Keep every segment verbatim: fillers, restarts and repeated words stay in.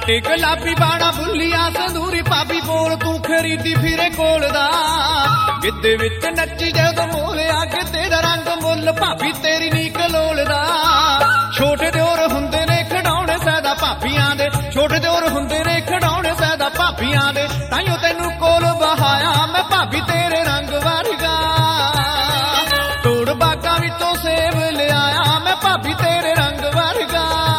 ਲਾਟੇ ਗੁਲਾਬੀ ਬਾਣਾ ਬੁੱਲੀਆਂ ਸੰਦੂਰੀ ਭਾਬੀ ਬੋਲ ਤੂੰ ਖਰੀਦੀ ਫਿਰੇ ਕੋਲ ਦਾ ਗਿੱਧੇ ਵਿੱਚ ਨੱਚੀ ਜਦੋਂ ਮੋਲਿਆ ਗਿੱਧੇ ਦਾ ਰੰਗ ਮੁੱਲ ਭਾਬੀ ਤੇਰੀ ਨੀ ਕਲੋਲਦਾ ਛੋਟੇ ਦਿਓਰ ਹੁੰਦੇ ਨੇ ਖਿਡੌਣੇ ਸਦਾ ਭਾਬੀਆਂ ਦੇ ਛੋਟੇ ਦਿਓਰ ਹੁੰਦੇ ਨੇ ਖਿਡੌਣੇ ਸਦਾ ਭਾਬੀਆਂ ਦੇ ਤਾਈਓ ਤੈਨੂੰ ਕੋਲ ਬਹਾਇਆ ਮੈਂ ਭਾਬੀ ਤੇਰੇ ਰੰਗ ਵਰਗਾ ਤੋੜ ਬਾਗਾਂ ਵਿੱਚੋਂ ਸੇਬ ਲਿਆਇਆ ਮੈਂ ਭਾਬੀ ਤੇਰੇ ਰੰਗ ਵਰਗਾ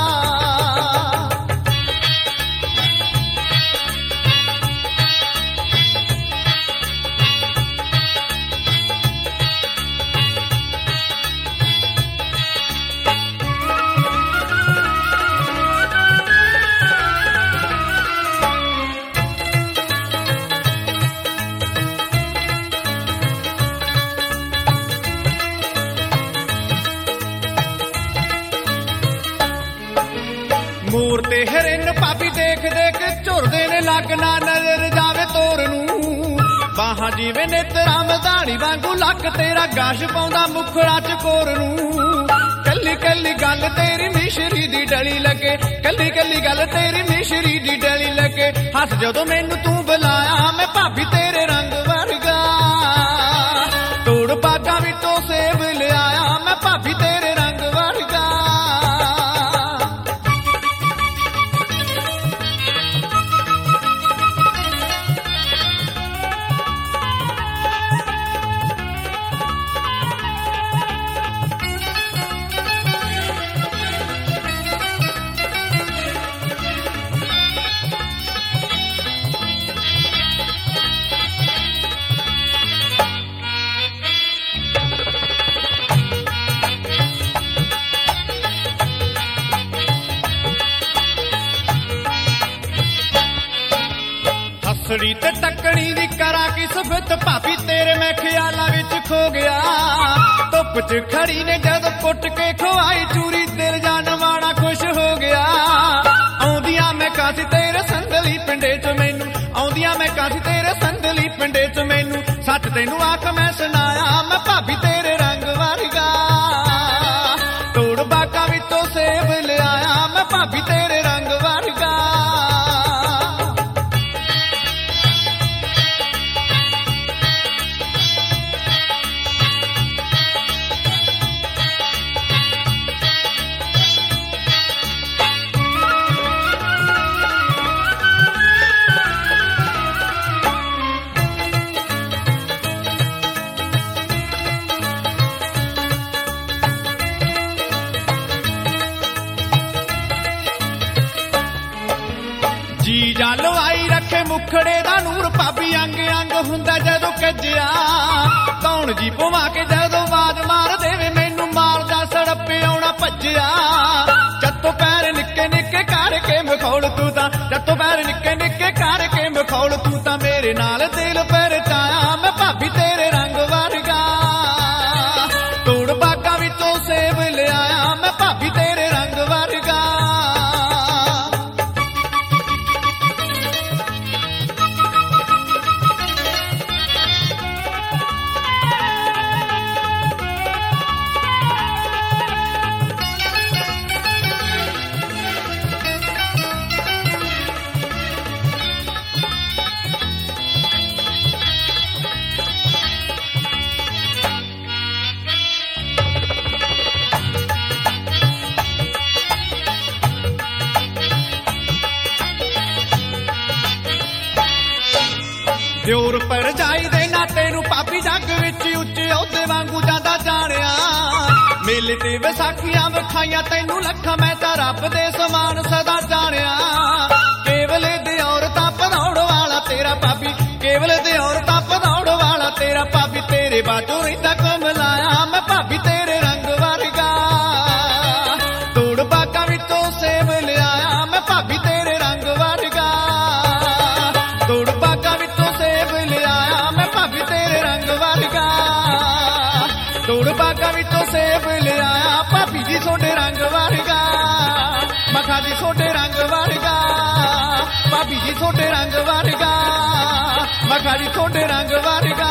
ਮੋਰ ਤੇ ਹਰਨ ਭਾਬੀ ਦੇਖ ਦੇਖ ਝੁਰਦੇ ਨੇ ਲੱਗ ਨਾ ਨਜ਼ਰ ਜਾਵੇ ਤੋਰ ਨੂੰ ਬਾਹਾਂ ਜਿਵੇਂ ਨੇਤਰਾਂ ਮਧਾਣੀ ਵਾਂਗੂ ਲੱਕ ਤੇਰਾ ਗਾਸ਼ ਪਾਉਂਦਾ ਮੁਖੜਾ ਚਕੋਰ ਨੂੰ ਕੱਲੀ ਕੱਲੀ ਗੱਲ ਤੇਰੀ ਮਿਸ਼ਰੀ ਦੀ ਡਲੀ ਲੱਗੇ ਕੱਲੀ ਕੱਲੀ ਗੱਲ ਤੇਰੀ ਮਿਸ਼ਰੀ ਦੀ ਡਲੀ ਲੱਗੇ ਹੱਸ ਜਦੋਂ ਮੈਨੂੰ ਤੂੰ ਬੁਲਾਇਆ ਮੈਂ ਭਾਬੀ ਤੇਰੇ ਰੰਗ ਵਰਗਾ ਤੋੜ ਬਾਗਾਂ ਵਿੱਚੋਂ ਸੇਬ ਲਿਆਇਆ ਮੈਂ ਭਾਬੀ ਤੇਰੇ ਰੰਗ ਵਰਗਾ ਹੱਸੜੀ ਤੇ ਟੱਕਣੀ ਦੀ ਕਰਾਂ ਕਿ ਸਬਤ ਭਾਬੀ ਤੇਰੇ ਮੈਂ ਖਿਆਲਾਂ ਵਿੱਚ ਖੋ ਗਿਆ ਧੁੱਪ 'ਚ ਖੜੀ ਨੇ ਜਦ ਕੁੱਟ ਕੇ ਖਵਾਈ ਚੂਰੀ ਦਿਲ ਜਾਨ ਵਾਣਾ ਖੁਸ਼ ਹੋ ਗਿਆ ਆਉਂਦੀਆਂ ਮੈਂ ਕਾਸੀ ਤੇਰੇ ਸੰਦਲੀ ਪਿੰਡੇ 'ਚ ਮੈਨੂੰ ਆਉਂਦੀਆਂ ਮੈਂ ਕਾਸੀ ਤੇਰੇ ਸੰਦਲੀ ਪਿੰਡੇ 'ਚ ਮੈਨੂੰ ਸੱਚ ਤੈਨੂੰ ਆਖ ਮੈਂ ਸੁਣਾਇਆ ਮੈਂ ਭਾਬੀ ਤੇਰੇ ਰੰਗ ਵਰਗਾ ਤੋੜ ਬਾਗਾਂ ਵਿੱਚੋਂ ਸੇਬ ਲਿਆਇਆ ਮੈਂ ਭਾਬੀ ਤੇਰੇ ਰੰਗ ਵਰਗਾ ਜੀ ਜਾਨ ਲਵਾਈ ਰੱਖੇ ਮੁਖੜੇ ਦਾ ਨੂਰ ਭਾਬੀ ਅੰਗ ਅੰਗ ਹੁੰਦਾ ਜਦੋਂ ਕੱਜਿਆ ਕੌਣ ਜੀ ਪਵਾ ਕੇ ਜਦੋਂ ਆਵਾਜ਼ ਮਾਰ ਦੇਵੇ ਮੈਨੂੰ ਮਾਰਦਾ ਸੜੱਪੇ ਆਉਣਾ ਭੱਜਿਆ ਜੱਤੋਂ ਪੈਰ ਨਿੱਕੇ ਨਿੱਕੇ ਕਰਕੇ ਮਖੌਲ ਤੂੰ ਤਾਂ ਜੱਤੋਂ ਪੈਰ ਨਿੱਕੇ ਨਿੱਕੇ ਕਰਕੇ ਮਖੌਲ ਤੂੰ ਤਾਂ ਮੇਰੇ ਨਾਲ ਦਿਲ ਪਰਚਾਇਆ ਮੈਂ ਭਾਬੀ ਤੇਰੇ ਰੰਗ ਵਰਗਾ ਤੋੜ ਬਾਗਾਂ ਵਿੱਚੋਂ ਸੇਬ ਲਿਆਇਆ ਮੈਂ ਭਾਬੀ ਤੇਰੇ ਰੰਗ ਵਰਗਾ ਦਿਓਰ ਭਰਜਾਈ ਦੇ ਨਾਤੇ ਨੂੰ ਭਾਬੀ ਜੱਗ ਵਿੱਚ ਉੱਚੇ ਅਹੁਦੇ ਵਾਂਗੂ ਜਾਂਦਾ ਜਾਣਿਆ ਮੇਲੇ ਤੇ ਵਿਸਾਖੀਆਂ ਵਿਖਾਈਆਂ ਤੈਨੂੰ ਲੱਖਾਂ ਮੈਂ ਤਾਂ ਰੱਬ ਦੇ ਸਮਾਨ ਸਦਾ ਜਾਣਿਆ ਕੇਵਲ ਦਿਓਰ ਤਾਂ ਪਧਾਉਣ ਵਾਲਾ ਤੇਰਾ ਭਾਬੀ ਕੇਵਲ ਦਿਓਰ ਤਾਂ ਪਧਾਉਣ ਵਾਲਾ ਤੇਰਾ ਭਾਬੀ ਤੇਰੇ ਬਾਝੋਂ ਰਹਿੰਦਾ ਕਮਲਾਇਆ ਮੈਂ ਭਾਬੀ ਤੇਰੇ ਰੰਗ ਵਰਗਾ ਤੋੜ ਬਾਗਾਂ ਵਿੱਚੋਂ ਸੇਬ ਲਿਆਇਆ ਮੈਂ ਭਾਬੀ ਤੇਰੇ ਰੰਗ ਵਰਗਾ ਤੋੜ ਬਾਗਾਂ ਵਿੱਚੋਂ ਸੇਬ ਲਿਆਇਆ ਮੈਂ ਭਾਬੀ ਤੇਰੇ ਰੰਗ ਵਰਗਾ ਤੋੜ ਬਾਗਾਂ ਵਿੱਚੋਂ ਸੇਬ ਲਿਆਇਆ ਭਾਬੀ ਜੀ ਤੁਹਾਡੇ ਰੰਗ ਵਰਗਾ ਮਖਾ ਜੀ ਤੁਹਾਡੇ ਰੰਗ ਵਰਗਾ ਭਾਬੀ ਜੀ ਤੁਹਾਡੇ ਰੰਗ ਵਰਗਾ ਮਖਾ ਜੀ ਤੁਹਾਡੇ ਰੰਗ ਵਰਗਾ